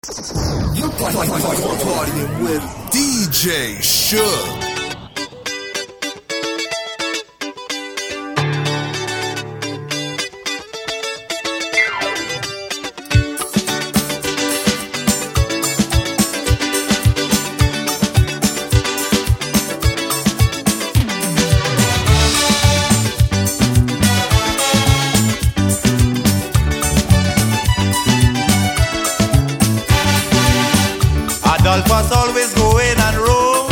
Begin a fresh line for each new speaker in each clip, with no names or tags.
You're partying with DJ Shook.
Adolphus always going and roam,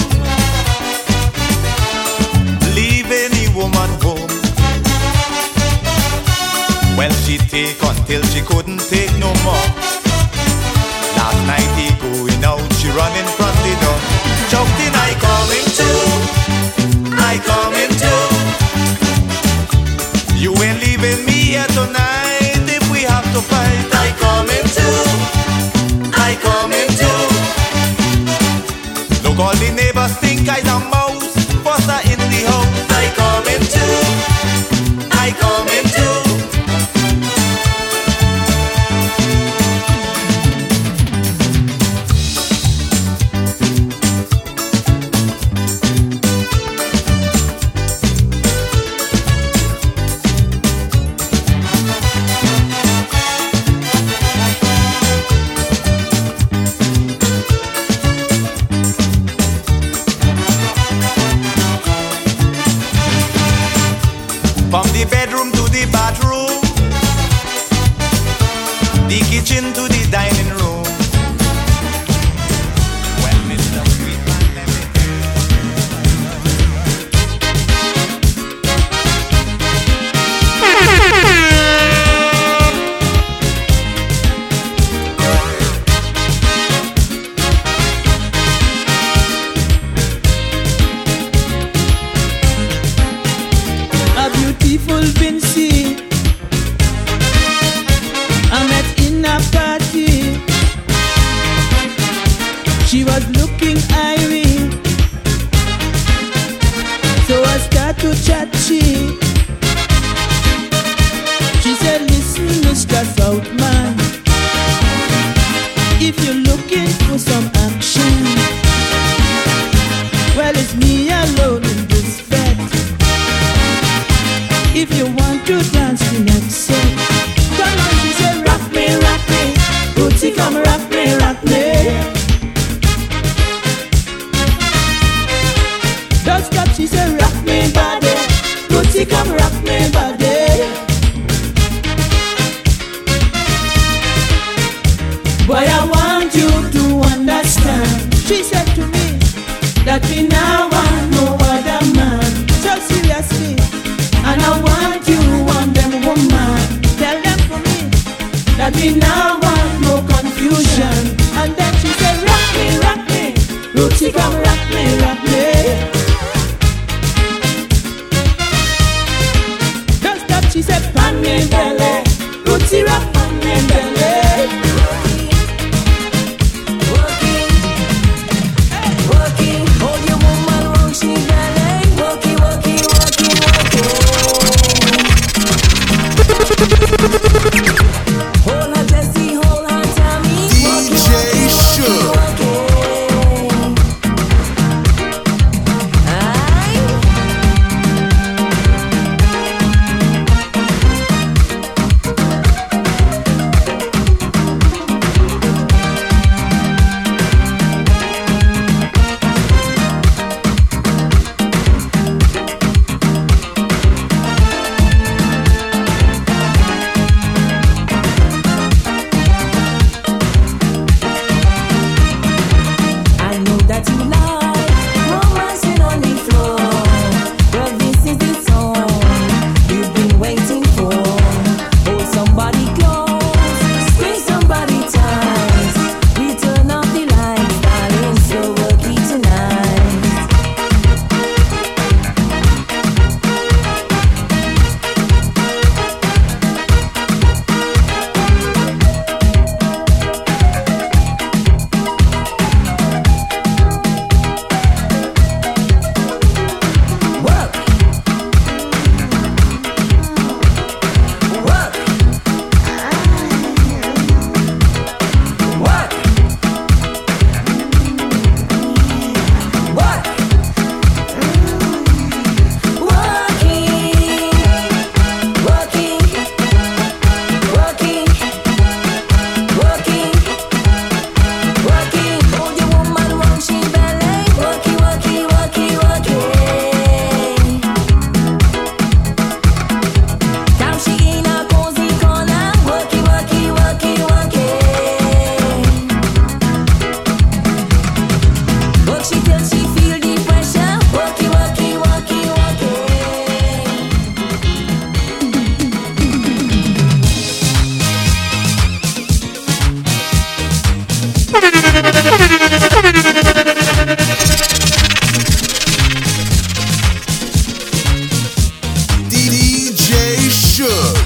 leaving the woman home. Well, she take until she couldn't take no more. Last night he going out, she running from the door, shouting, I coming too, I coming too. You ain't leaving me here tonight if we have to fight. I coming too, I coming too. Look, all the neighbors think I's a mouse, buster in the house. I coming too, I coming too. From the bedroom to the bathroom, the kitchen to the dining room. Well, Mr. Sweetman, let me
beautiful Vincy I met in a party. She was looking irie, so I start to chat She said, listen, Mr. Southman, if you're looking for some action, well, it's me alone in this bed. If you want to dance the next set, come on, she said, rock me, Bootsy, come rock me, rock me. Don't stop, she said, rock me, body, Bootsy, come rock me, body. Boy, I want you to understand, she said to me, that me now want no other man. So seriously, and I want you, want them woman. Tell them for me that we now want no confusion. And then she said, rock me, Rootsy, come rock me, rock me. Don't stop, she said, pan me belly, Rootsy, rock pan me belly. Working, hold your woman, won't she belly? Working. Hold her Jessie, hold her Tammy.
DJ Shook. DJ Shook.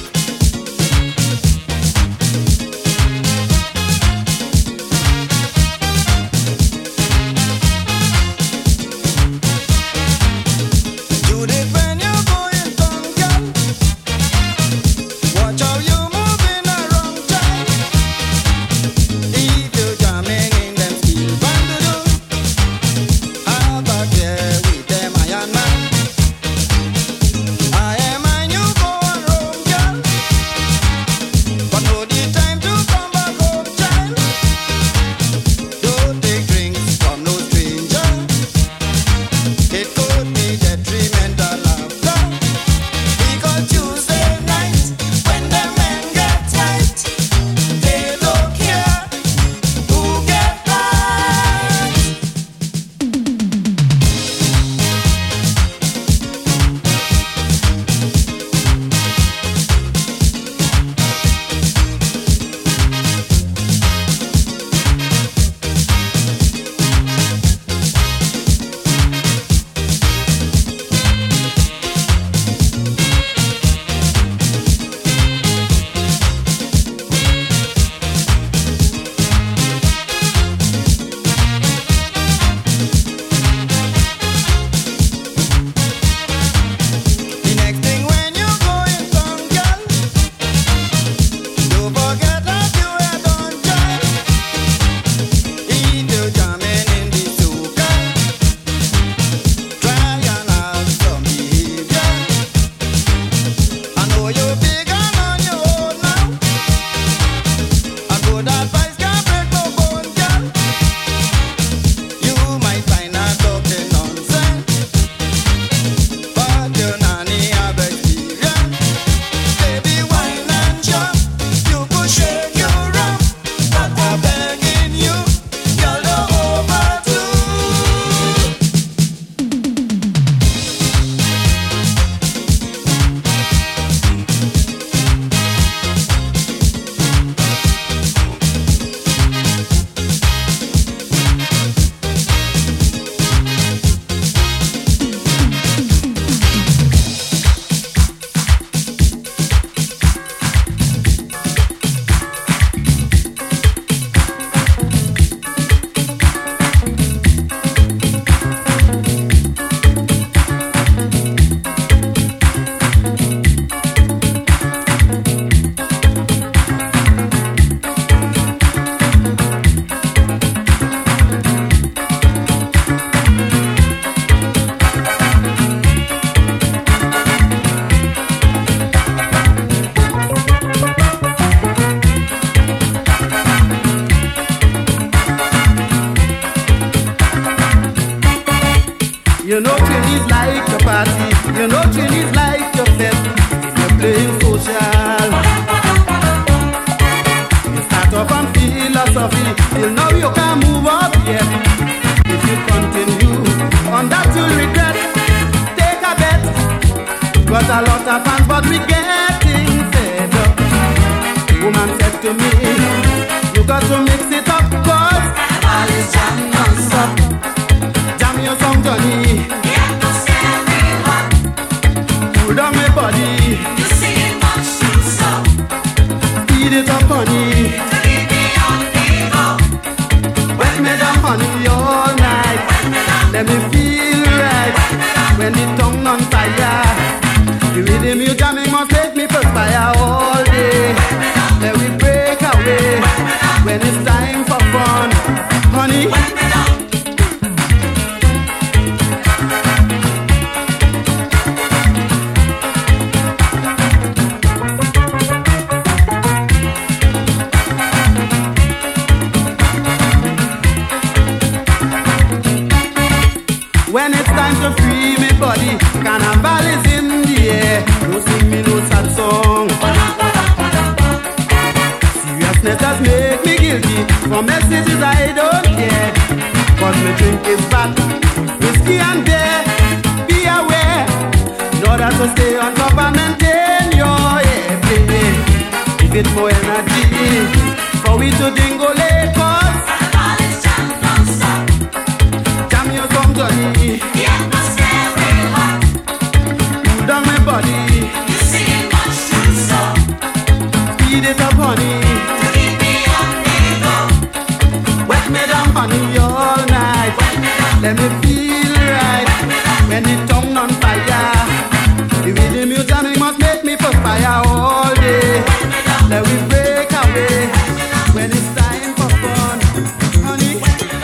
You know Chili's like your party. You know Chili's like your fest. You're playing social. You start off on philosophy. Till now you can't move up yet. If you continue on that you'll regret. Take a bet. Got a lot of fans but we getting fed up. The woman said to me, you got to mix it up cause all is jamming non-stop. Jam your song, Johnny.
Get no scary hot.
Cool down my body.
You sing it much too slow.
Speed it up, honey.
To leave me on the go.
Wet me down, honey, all night. Let me feel right. When the tongue on fire. The rhythm you jamming must make me perspire all day. Let me break away. When it's time for fun, honey. When it's time to free me body, carnival is in the air. No sing me no sad song. Seriousness does make me guilty. For messages I don't care. Cause me drink is bad, whiskey and dare. Be aware, in order to stay on top and maintain your airplay. Give it more energy for we to dingo Lagos. Let me feel right when the tongue on fire. The rhythm you tell me must make me perspire all day. Let me break away when it's time for fun, honey.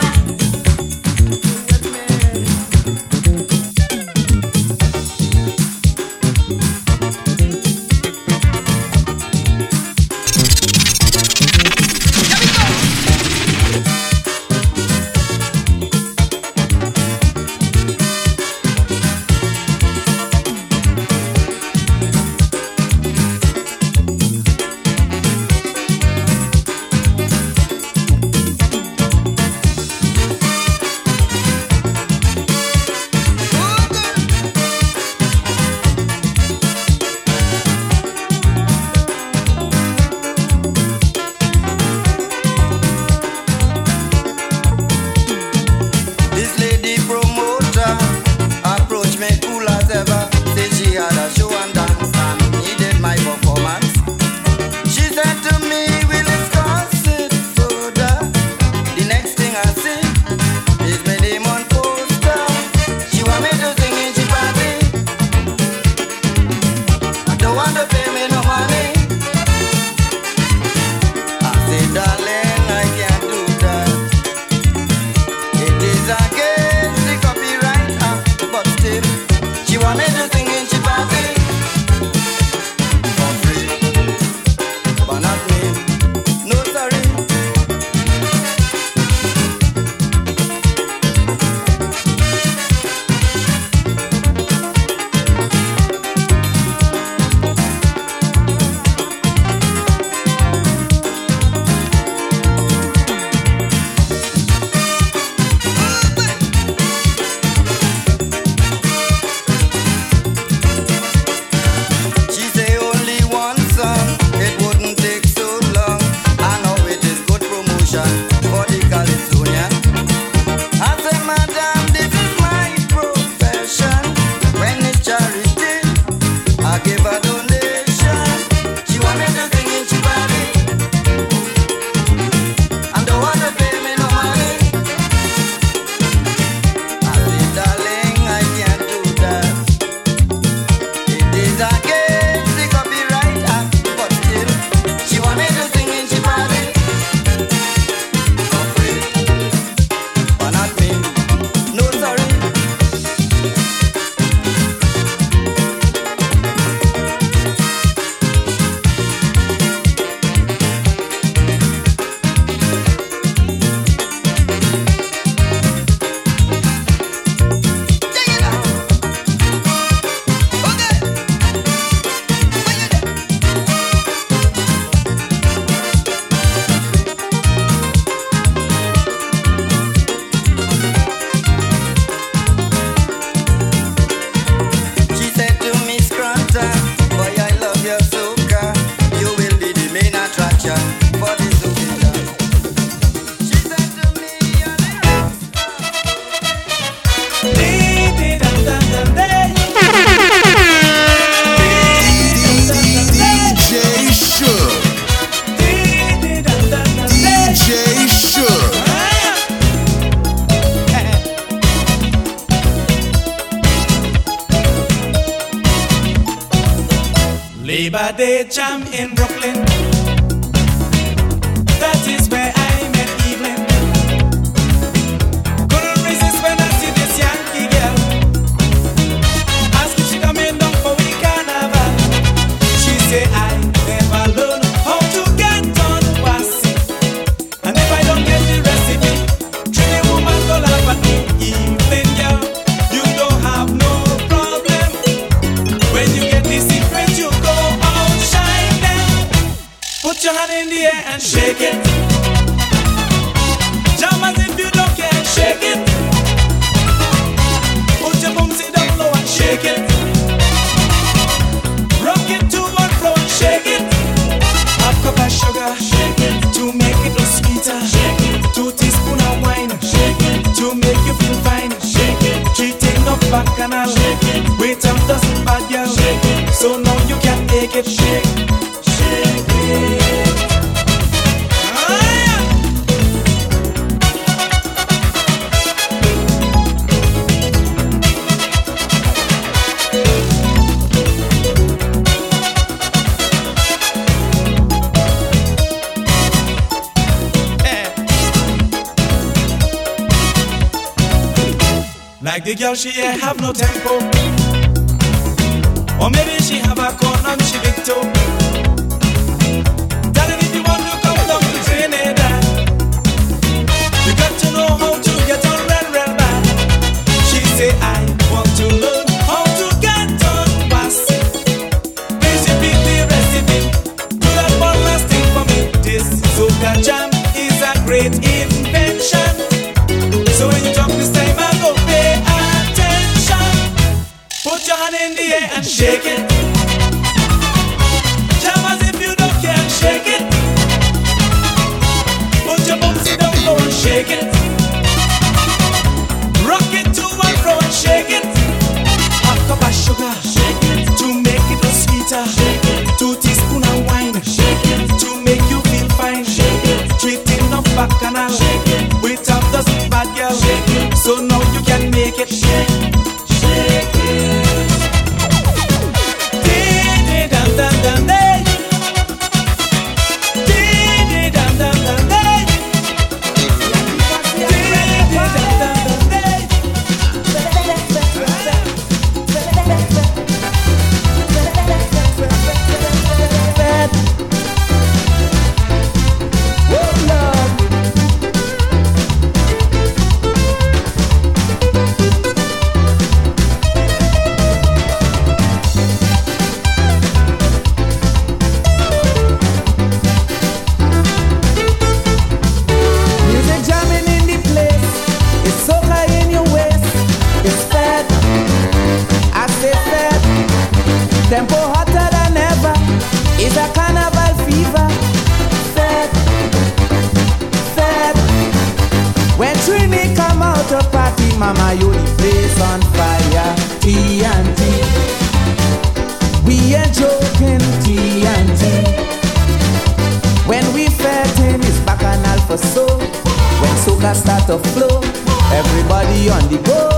Labor Day jam in Brooklyn. That is where I met Evelyn. Couldn't resist when I see this Yankee girl. Ask if she coming down for we carnival. She say I never learn how to get on passy. And if I don't get the recipe, Trini woman go laugh at me. Evelyn girl, you don't have no problem. When you get the secret, you go outshine them. Put your hand in the air and shake it. Jam as if you don't care, shake it. Put your bum sit down low and shake it. Rock it to and fro and shake it. Half cup of sugar, shake it. To make it look sweeter, shake it. 2 teaspoons of wine, shake it. To make you feel fine, shake it. 3 things of bacchanal, shake it. Wait up doesn't bad girl, shake it. So now you can make it shake, shake it. Like the girl, she ain't have no tempo. Or maybe she have a corner and she big toe. Tell her if you want to come down to Trinidad, you got to know how to get on real bad. She say, I want to learn how to get on passy. Please repeat the recipe. Do that one last thing for me. This soca jam is a great invention. So when you talk this time, I go pay attention. Put your hand in the air and shake it. Jam as if you don't care and shake it. Put your bumsy down low and shake it. Rock it to and fro and shake it. Half cup of sugar, shake it. To make it a sweeter, shake it. 2 teaspoons of wine, shake it. To make you feel fine, shake it. 3 tins of bacchanal, shake it. Without the bad girl, shake it. So now you can make it, shake it. Shake it. Dee-dee-dum-dum-dum-day. Dee-dee-dum-dum-dum-day. Dee-dee-dum-dum-dum-day.
Music jamming in the place. It's soca in your waist. It's fed. I say fed. Tempo hotter than ever. It's a carnival fever. Fed. Fed. When Trini come out to party, mama, you the place on fire. TNT. We ain't joking. TNT. When we fettin', it's bacchanal for so. When soca start to flow, everybody on the go.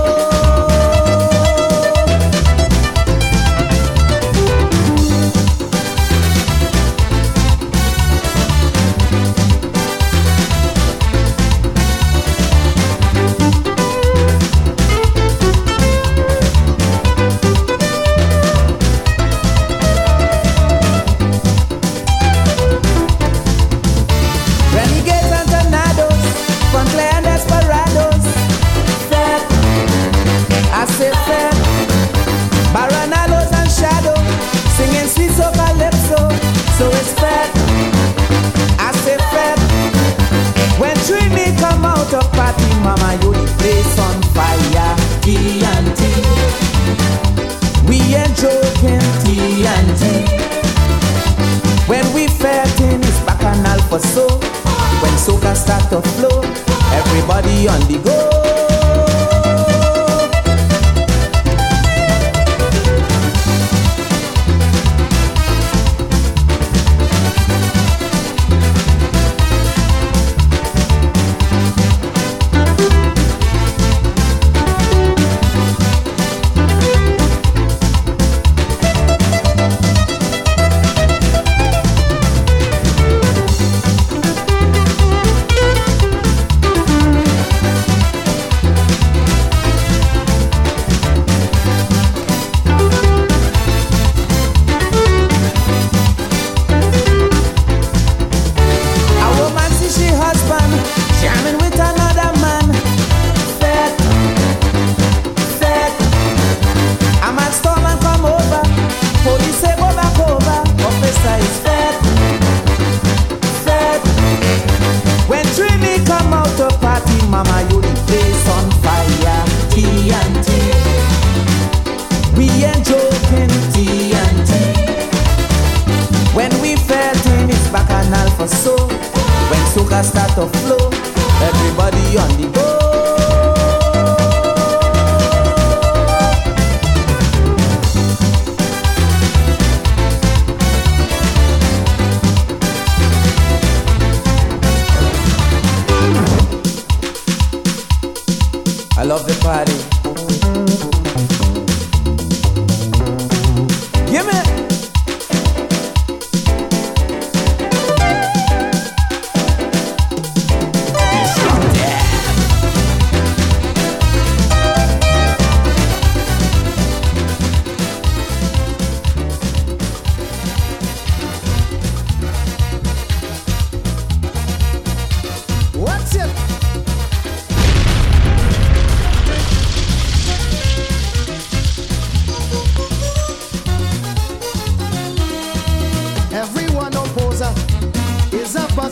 Renegades and tornadoes, Frontline and desperados. Fed, I say fed. Baranalos and shadow, singing sweet soca calypso. So it's fed, I say fed. When Trini come out of party, mama, you the place on fire. TNT, we ain't joking. TNT. When we fettin', it's bacchanal for so. When soca start to flow, everybody on the go. A woman see she husband jamming with another man. Fed, fed. A man storm and come over. Police say go back over. Officer is fed, fed. When Trini come out to party, mama, you the place on fire. TNT, we ain't joking. TNT. When we fettin', it's bacchanal for so. When soca start to flow, everybody on the go. I love the party. Give me.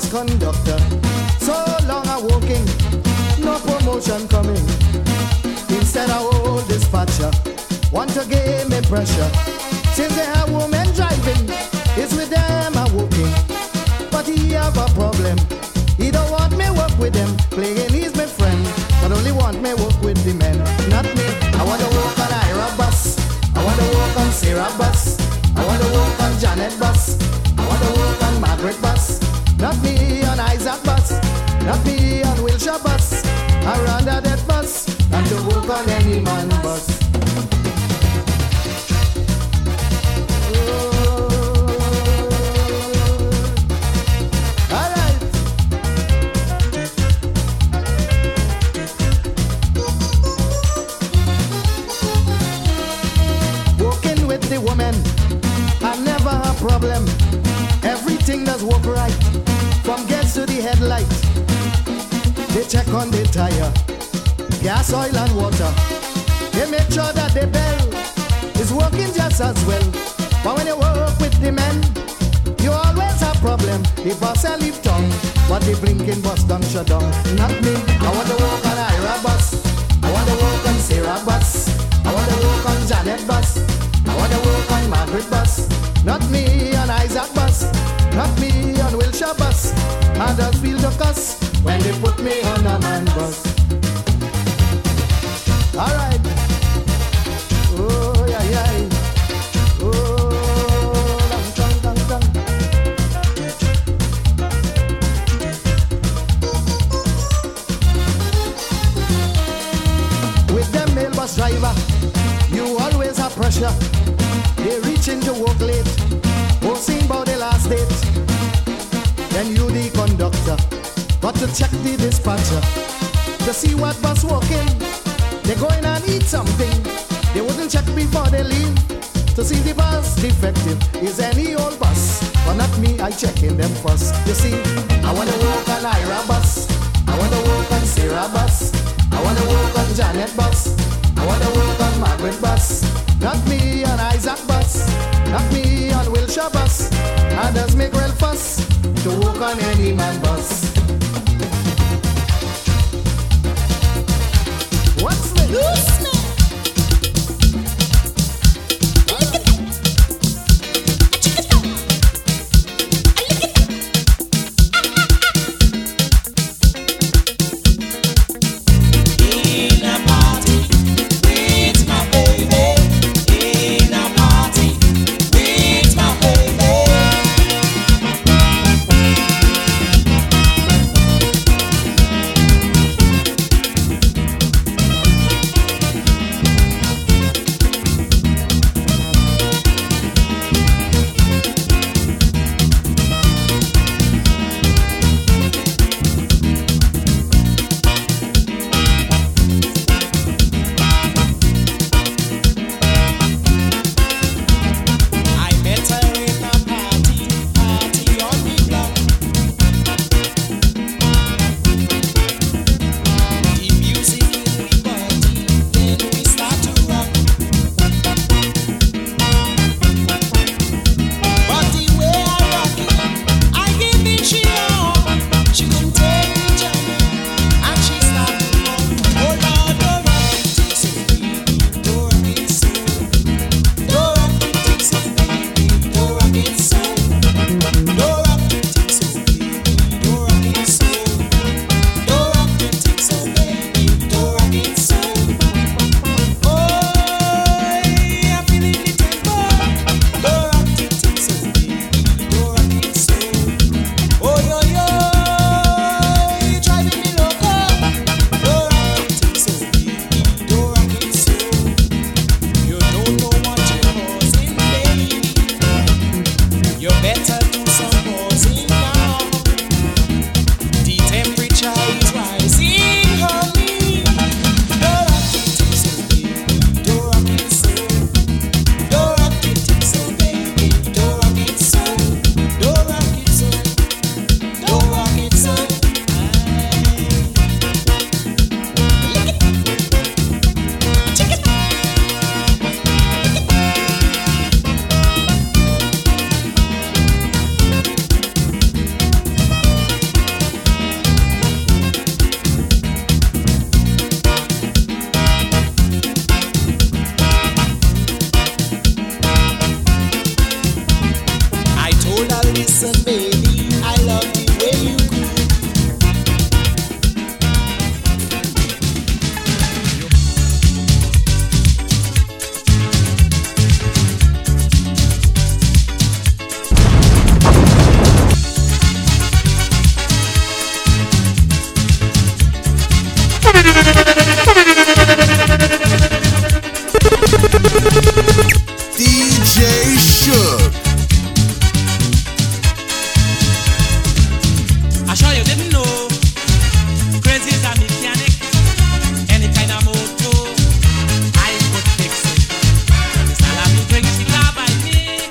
bus conductor. So long I working, no promotion coming. Instead I old dispatcher want to give me pressure. Since they have women driving, it's with them I working. But he have a problem. He don't want me work with them, playing he's my friend, but only want me work with the men, not me. I want to work on Ira bus, I want to work on Sarah bus, I want to work on Janet bus, I want to work on Margaret bus, not me on Isaac bus, not me on Wilshire bus. I rather that bus than to work on any man bus. Woman, I never have problem. Everything does work right, from gas to the headlight. They check on the tire, gas, oil and water. They make sure that the bell is working just as well. But when you work with the men, you always have problem. The bus I leave town, but the blinking bus don't shut down. Not me. I want to work on Ira bus, I want to work on Sarah bus, I want to work on Janet bus, I want to work on Margaret bus, not me on Isaac bus, not me on Wilshire bus. I just feel the cuss when they put me on a man bus. Alright. Oh, yeah, yeah. Oh, dang. With them mail bus driver, you always have pressure. They reach into work late, boasting about the last date. Then you the conductor got to check the dispatcher to see what bus working. They go in and eat something. They wouldn't check before they leave to see the bus defective. Is any old bus, but not me, I checking them first. You see, I wanna work on Ira bus, I wanna work on Sarah bus, I wanna work on Janet bus, I wanna work on Margaret bus, not me on Isaac bus, not me on Wilshire bus. I just make real fuss to work on any man bus. What's the loose man?
Listen, baby, I love the way you groove.
DJ Shook.
I'm sure you didn't know. Crazy is a mechanic. Any kind of motor, I could fix it. This all I drink, she can't buy me.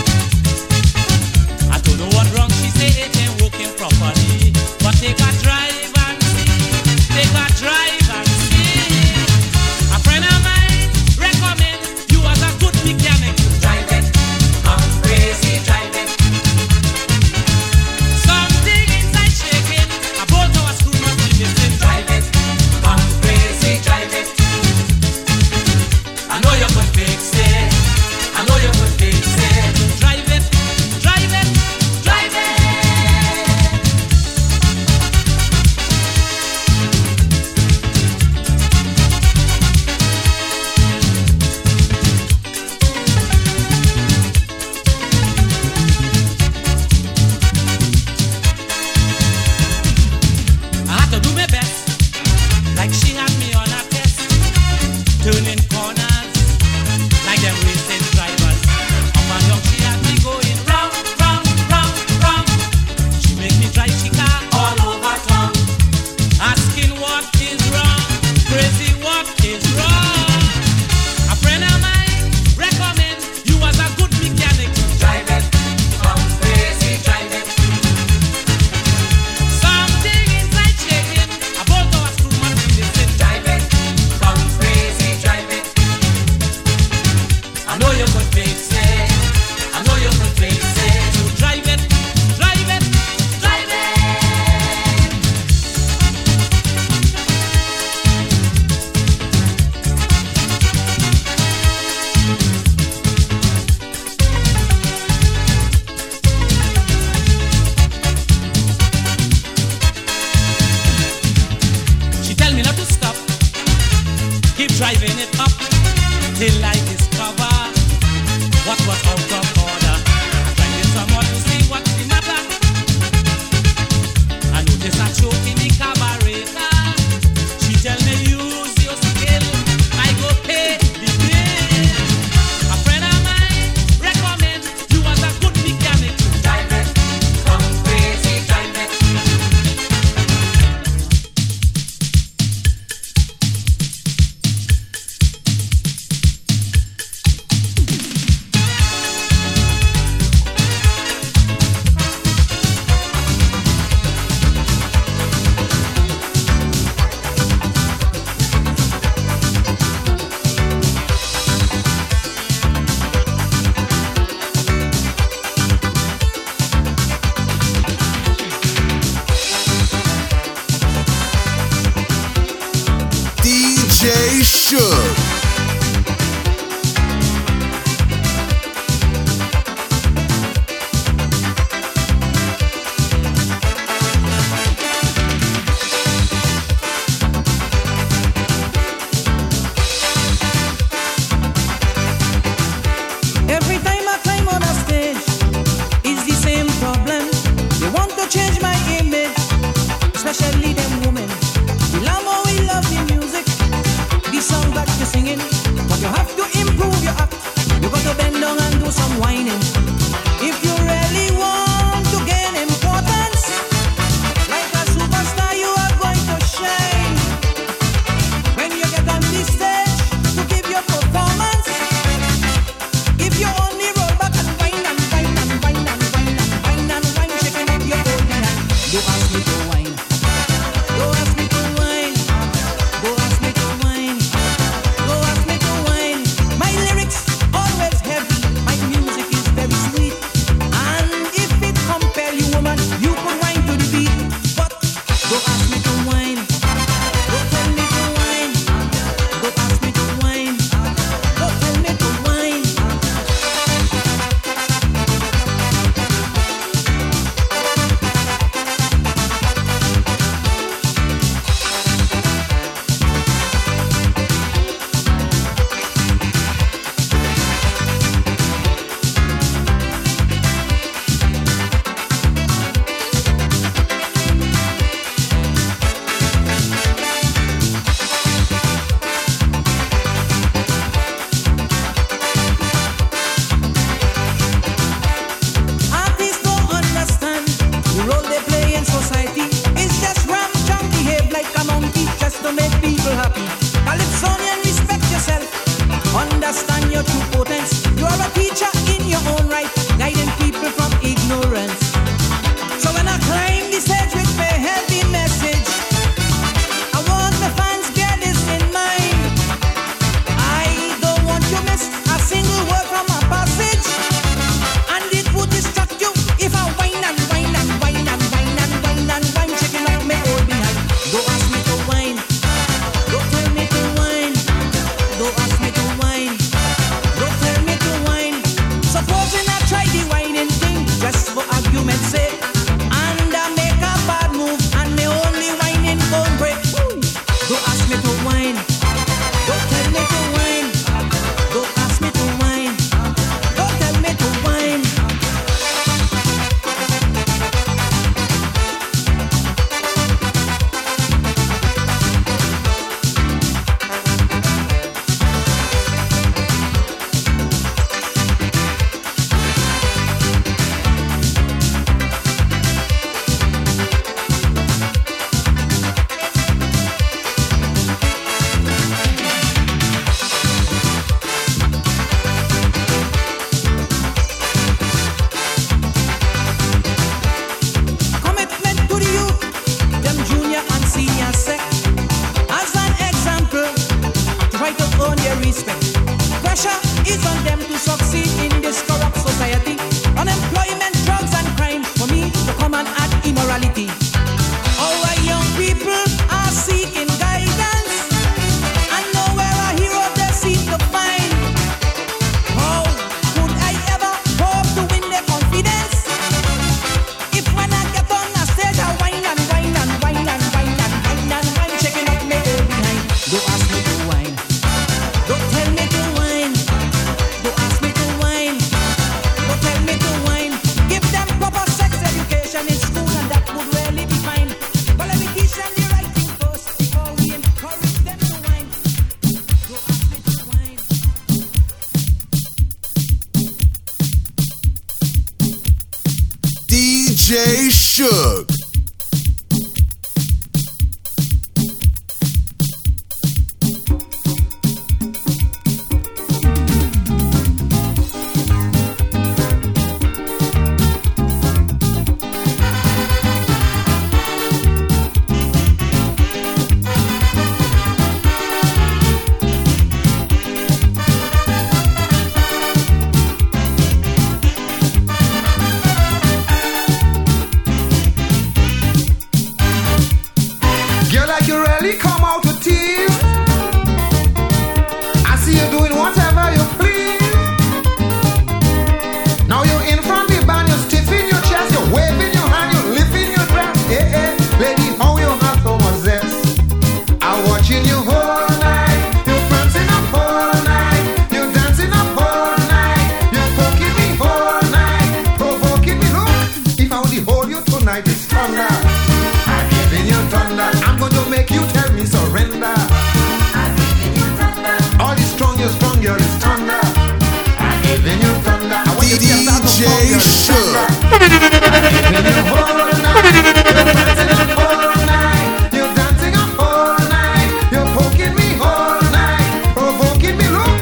I don't know what wrong, she say it ain't working properly. But take a drive and see. Take a drive and see. A friend of mine recommend you as a good mechanic.
Drive it, I'm crazy, drive it.
Something inside shaking. A bolt or a screw must be missing.
Drive it, I'm crazy, drive it. I know you could fix it. I know you could fix it.
Drive it, drive it,
Drive it.
I had to do my best, like she had me on a test, turning corners, like them racing drivers. Up and down, she had me going round, round, round, round. She make me drive she car all over town, asking what is wrong, crazy what is wrong. A friend of mine recommend you as a good mechanic.
Drive it, I'm crazy, drive it.
Something inside shaking, a bolt or a screw must be missing.
Drive it, I'm crazy, drive it. I know you could fix it. I know you could fix it.
So drive it, drive it,
Drive it.
She tell me not to stop. Keep driving it up till I discover what was out of order. Finding someone to see what's the matter. I notice a choke in the carburetor. She tell me use your skill. I go pay the bill. A friend of mine recommend you as a good mechanic.
Drive it, I'm crazy, drive it.
DJ Shook.
Every time I climb on a stage, it's the same problem. They want to change my image, especially them women. We love how we love the music, the song that you sing
their respect. Pressure is on them to succeed in this corrupt society. Unemployment, drugs and crime, for me to come and add immorality. Our young people are seeking guidance and nowhere a hero they seem to find. How could I ever hope to win their confidence if when I get on a stage I whine and whine and whine and whine and whine and whine, shaking up me behind? Don't ask me to whine, don't tell me to whine, don't ask me to whine, don't tell me to whine. Give them proper sex education in school and that would really be fine. But let me teach them the right thing first before we encourage them to whine. Don't ask me to whine.
DJ Shook.
Girl, like you really come out to tears. I see you doing whatever you please. Now you're in front of the band, you're stiffing your chest, you're waving your hand, you're lifting your dress. Hey, hey, lady, how you have so much zest. I'm watching you all night. You're prancing up all night. You're dancing up all night. You're poking me all night, provoking me. Look, if I only hold you tonight, it's thunder. I'm giving you thunder. I'm going to make you tell me surrender. I'm giving you thunder. All the strong, girl, is thunder. I'm giving you thunder. I want you to start to fall, girl, it's thunder. I'm giving you all night. You're dancing up all night. You're dancing up all night. You're poking me all night, provoking me. Look.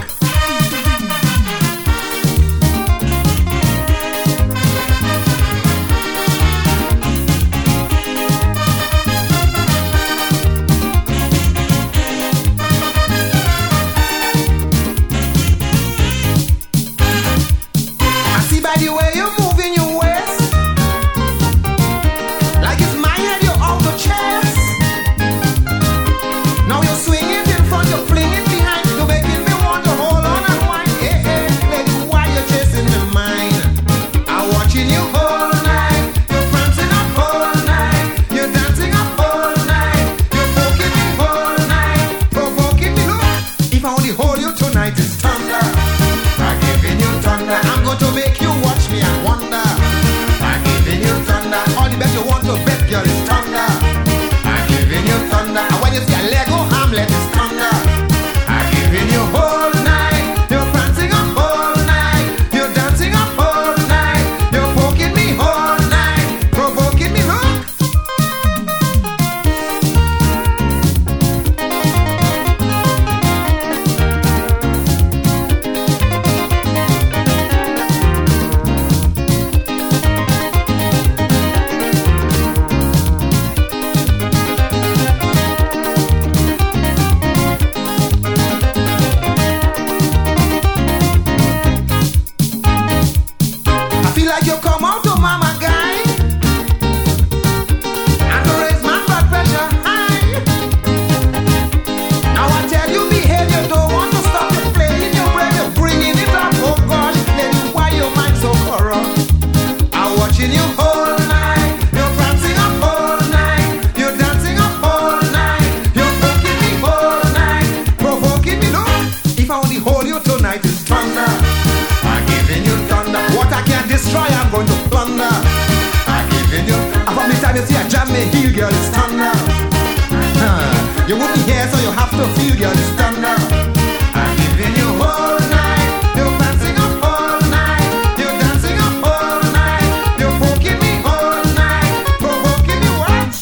I see by the way you're moving your waist, like it's my head you're off the chest. Now you're swinging in front, you're flinging behind, you're making me want to hold on and whine. Hey, hey, lady, why you chasing my mind? I'm watching you all night. You're prancing up all night. You're dancing up all night. You're poking me all night, provoking me. Look, if I only hold you tonight, it's thunder. I'm giving you thunder. I'm going to make you watch me and wonder. I'm giving you thunder. All the bet you want to bet, girl, is thunder. I'm giving you thunder. And when you see a Lego Hamlet, it's thunder. I'm giving you all night. You're prancing up all night. You're dancing up all night. You're poking me all night, provoking me. Look. I feel like you come out to mama guy and to raise my blood pressure high. Now I tell you, behave, you don't want to stop. You're playing your brain, you're bringing it up. Oh gosh, lady, why your mind so corrupt? I'm watching you all night. You're prancing up all night. You're dancing up all night. You're poking me all night, provoking me. Look, if I only hold you tonight, it's thunder. I'm giving you thunder. What I can't destroy, I'm going to plunder. I'm giving you. And from the time you see a jam me heel, girl, it's thunder. You wouldn't hear, so you have to feel, girl, it's thunder. I'm giving you all night. You're prancing up all night. You're dancing up all night. You're poking me all night, provoking me. Watch.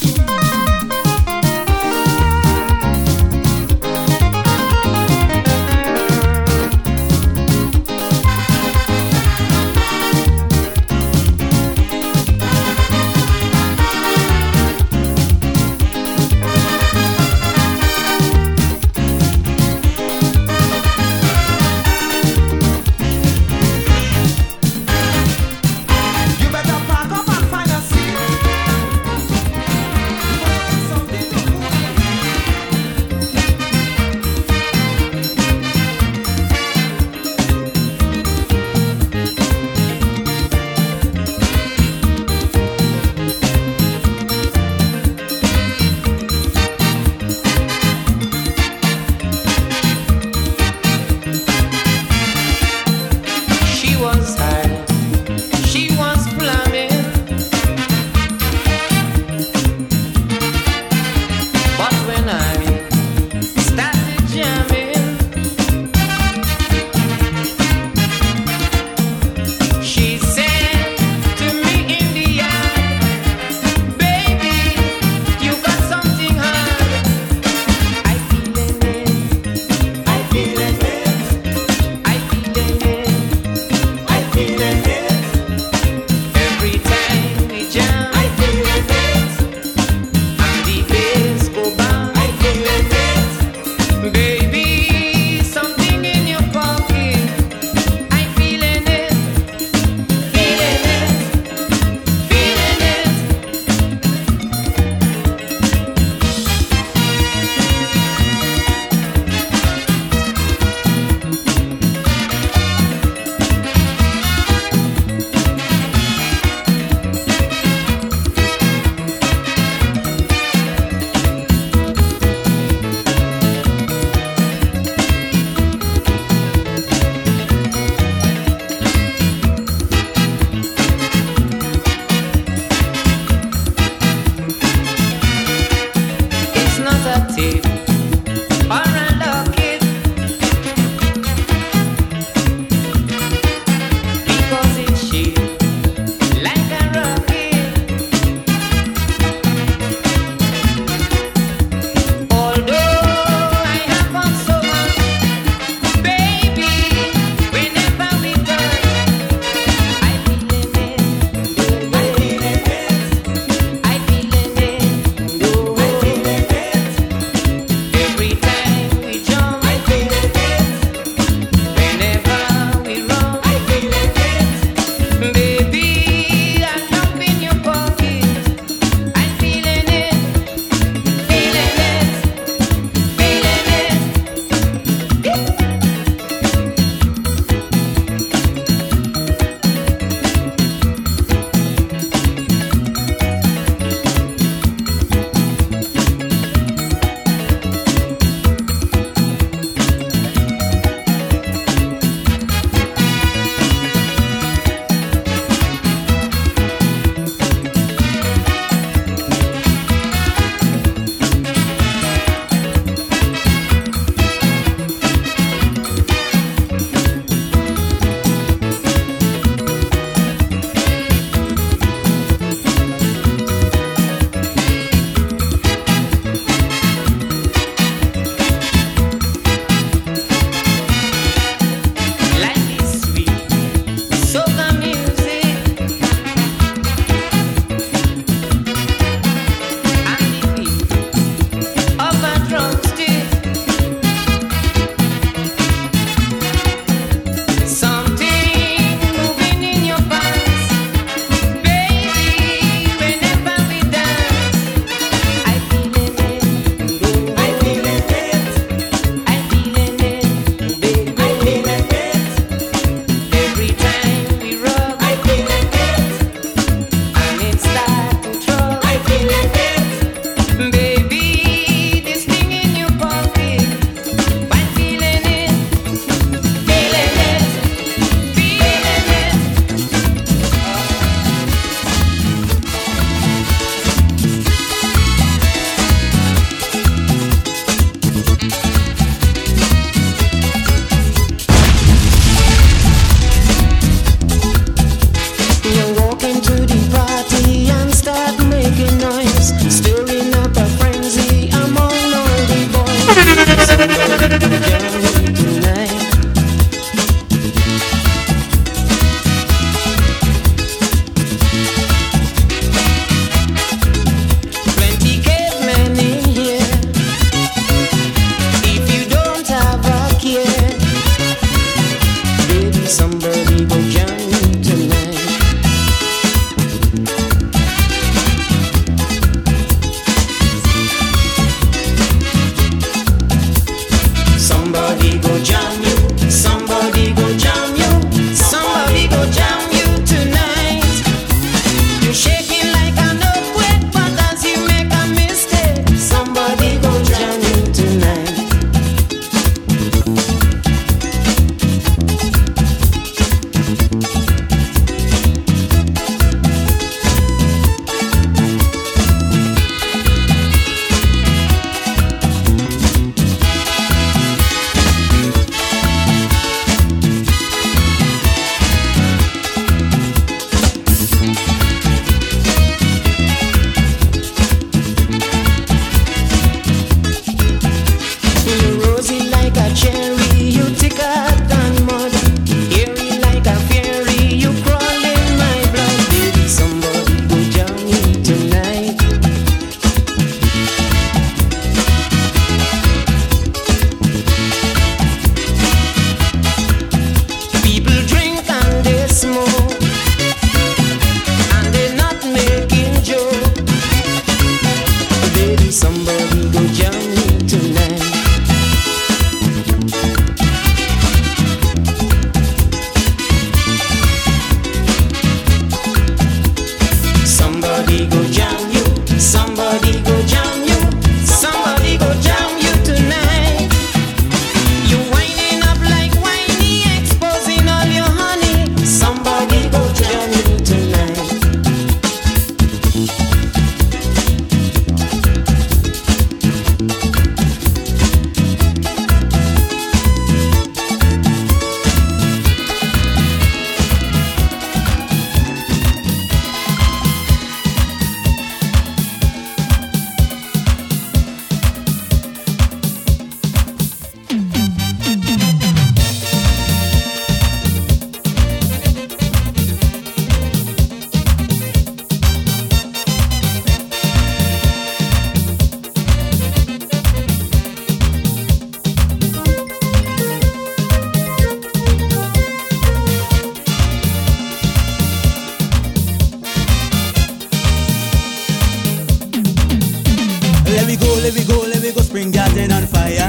let me go, spring garden on fire.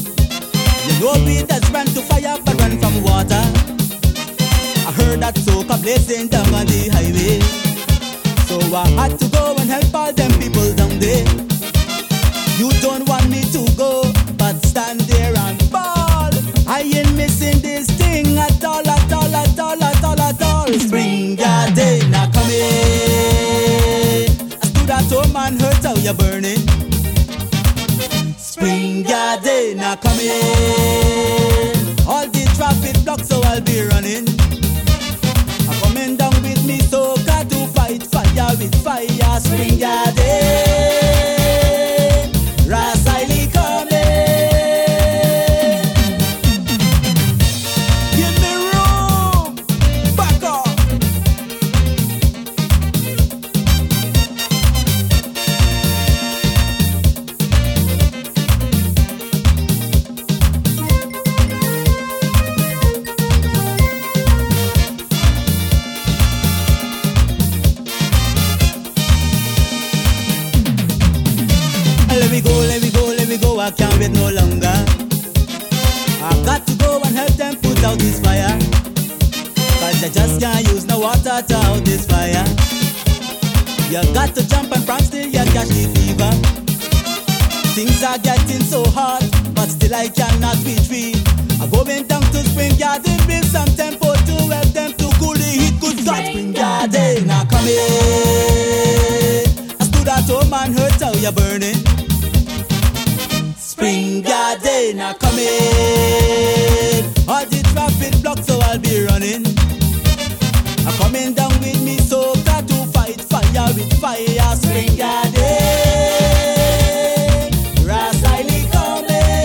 You know we just run to fire, but run from water. I heard that soca blazing down on the highway, so I had to go and help all them people down there. You don't want me to go, but stand there and ball. I ain't missing this thing at all, at all, at all, at all, at all. Spring garden a coming. I stood at home and heard how you're burning. Spring garden a coming. All the traffic blocked, so I'll be running. I'm coming down with me soca to fight fire with fire. Spring garden. Rasaili coming. Give me room. Back up. Let me go, I can't wait no longer. I've got to go and help them put out this fire, cause I just can't use no water to out this fire. You got to jump and prance till you catch the fever. Things are getting so hot, but still I cannot retreat. I'm going down to Spring Garden with some tempo to help them to cool the heat. Good God, Spring Garden now coming. I stood at home and heard how you're burning. Spring garden are coming. All the traffic blocked, so I'll be running. I'm coming down with me soca to fight fire with fire. Spring garden, Rasaili coming.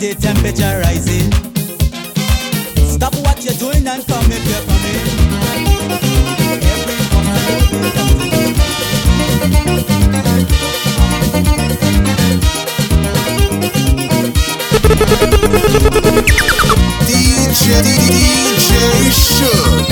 the temperature rising. Stop what you're doing and come if you're coming. Every
DJ Shook.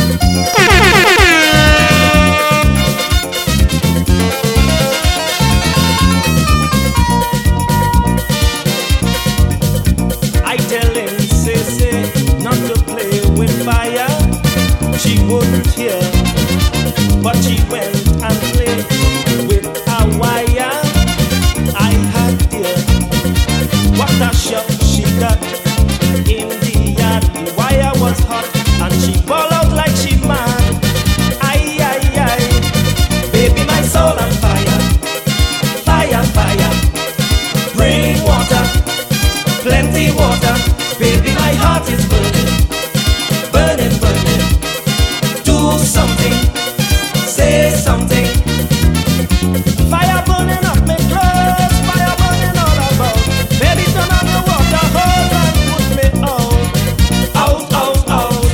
I tell him, say, not to play with fire. She wouldn't hear, but she went and played with a wire. I had dear, what a shock she got in the yard. The wire was hot and she ball out like she mad. Aye, aye, aye, baby, my soul on fire. Fire, fire, bring water, plenty water. Baby, my heart is burning, burning, burning. Do something, say something. Fire burning up my clothes, fire burning all about. Baby, turn on the water hose and put me out, out, out, out.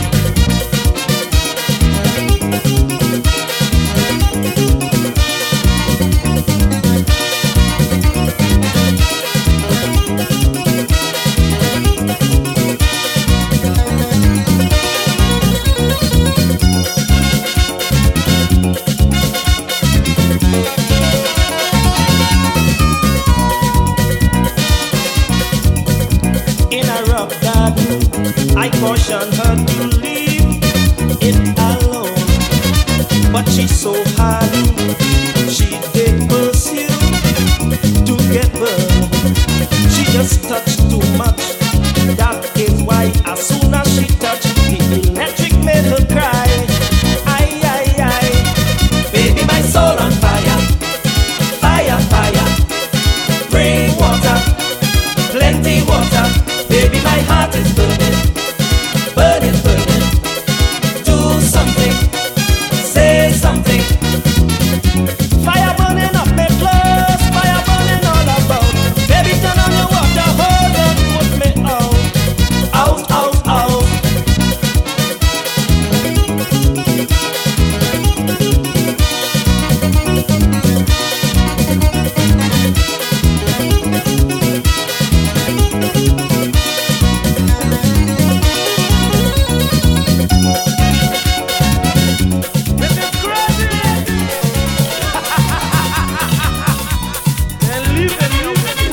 In a rock garden, I caution her to leave it alone. But she's so hard, she did pursue to get burned. She just touched too much. That is why as soon as she touched, the electric made her cry. Aye, aye, aye, baby, my soul on fire. Fire, fire, bring water, plenty water. Baby, my heart is burning, burning, burning. Do something, say something. Fire burning up my clothes, fire burning all about. Baby, turn on the water hose and put me out, out, out, out. This is crazy. They're leaving you.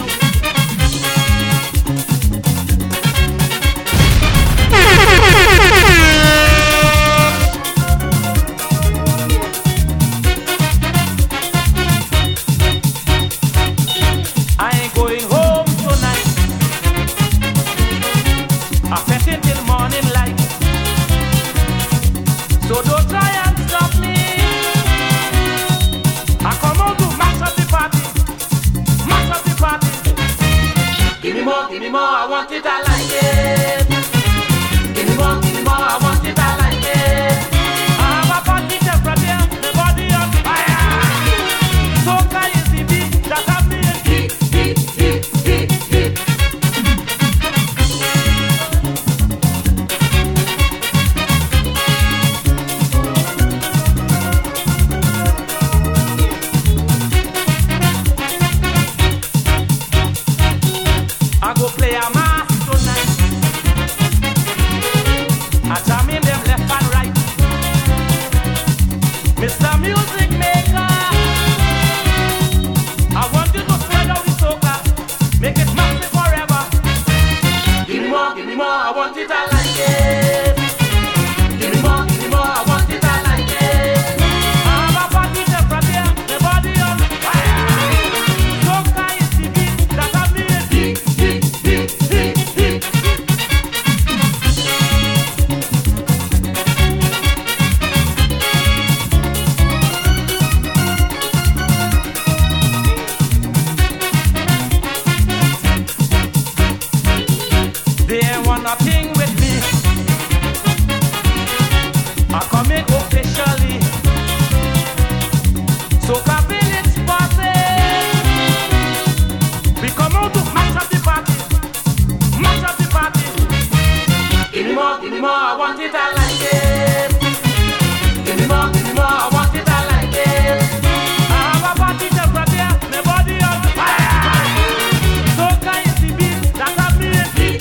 I ain't going home tonight. I'm fetting till morning light. So don't try and stop me. I come out to mash up the party. Mash up the party. Give me more, I want it, I like it. Give me more, I want it, I like it. I have a party temperature, the body on fire. Soca is the beat that have me in heat, heat, heat, heat, heat. I go play a mass tonight. I jam in them left and right. Mr. Music Maker, I want you to spread out the soca, make it massive forever. Give me more, I want it, I like it. Give me more, I want it, I like it. I have a party temperature, the body on fire. Soca is the beat that have me in heat, heat, heat, heat, heat. They ain't want nothing with me. I come in officially. So cabin it's party. We come out to mash up the party. Mash
more, I want it, I like it. Give me more, I want it, I like it. I have a party temperature, my body on fire. So kind the beat that have me hit.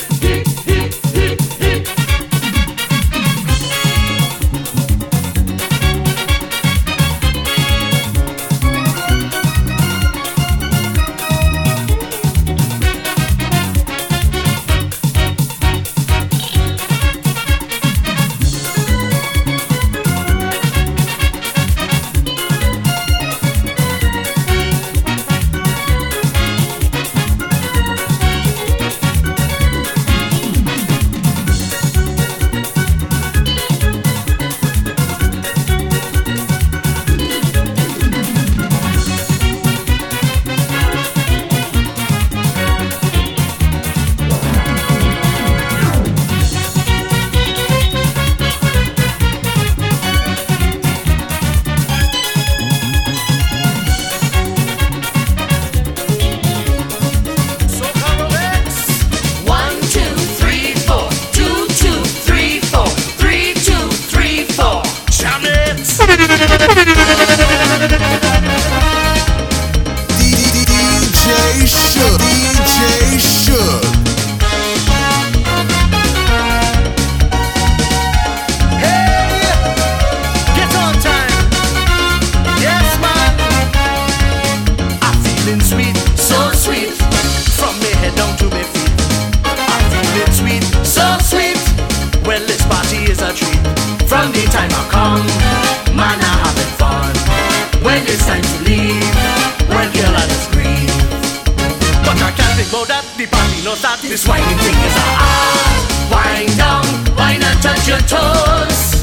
This whining thing is a art. Wind down, why not touch your toes?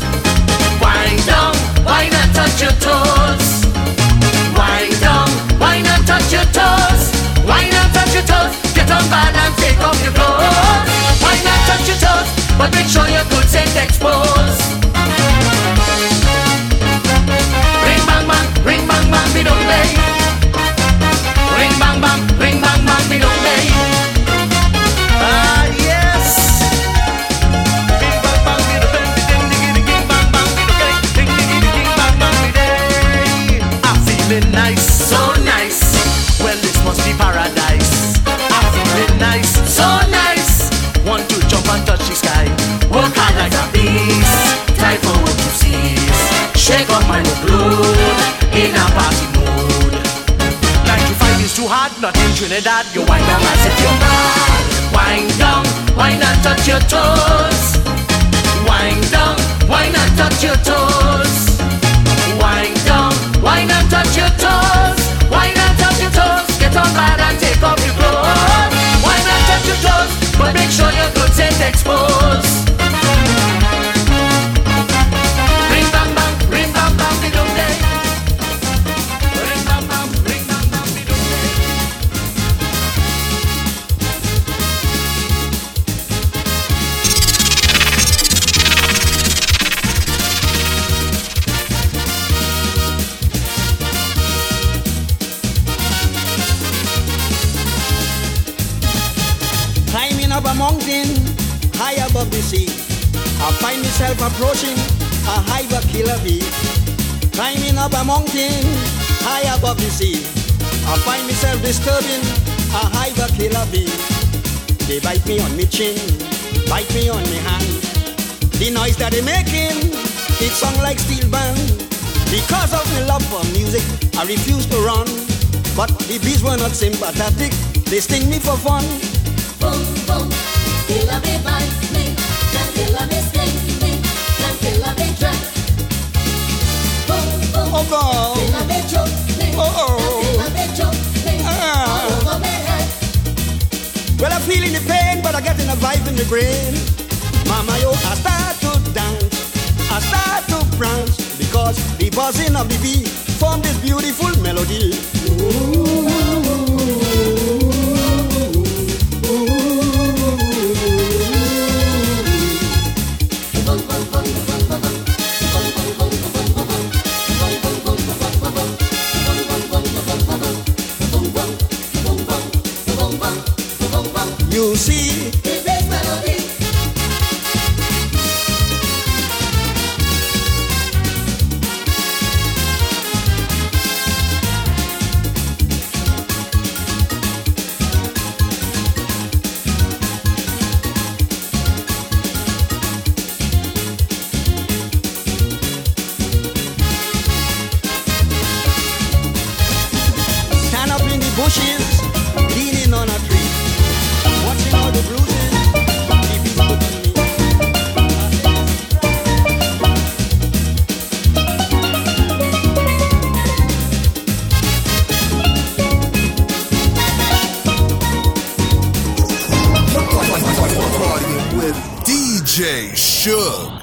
Wind down, why not touch your toes? Wind down, why not touch your toes? Why not touch your toes? Get on bad and take off your clothes. Why not touch your toes? But make sure your goods ain't exposed. Ring bang bang, we don't play. Ring bang bang, we don't play. Nice, so nice. Well, this must be paradise. I'm feeling nice, so nice. Want to jump and touch the sky. Work hard like a beast. Time for what you seize. Shake off my mood in a party mood. 9 to 5 is too hard, not in Trinidad. You wind down as if you're mad. Wind down, why not touch your toes? Wind down, why not touch your toes? Wind down, why not touch your toes? Why not touch your toes? Get on bad and take off your clothes. Why not touch your toes? But make sure your goods ain't exposed. Ring bang bang, we don't play. Ring bang bang, we don't play.
Up a mountain high above the sea, I find myself approaching a hyper killer bee. Climbing up a mountain high above the sea, I find myself disturbing a hyper killer bee. They bite me on my chin, bite me on my hand. The noise that they making, it sound like steel band. Because of my love for music, I refuse to run. But the bees were not sympathetic, they sting me for fun.
Boom, boom, killer bee bites me, and killer bee stings me, and killer bee tracks. Boom, boom,
oh God,
killer bee chokes me, and killer bee chokes me, all over my head.
Well, I'm feeling the pain, but I'm getting a vibe in the brain. Mama, yo, I start to dance, I start to prance, because the buzzing of the bee formed this beautiful melody. Ooh. You see,
this melody
bushes, leaning on a tree, watching all the bruises he feels put on me.
Partying with DJ Suge.